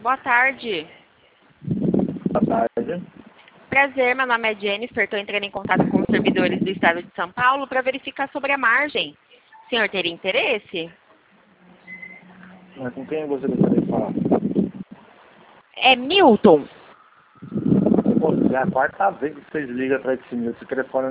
Boa tarde. Boa tarde. Prazer, meu nome é Jennifer. Estou entrando em contato com os servidores do Estado de São Paulo para verificar sobre a margem. O senhor teria interesse? Mas com quem você gostaria de falar? É Milton. Pô, é a quarta vez que vocês ligam atrás desse meu telefone.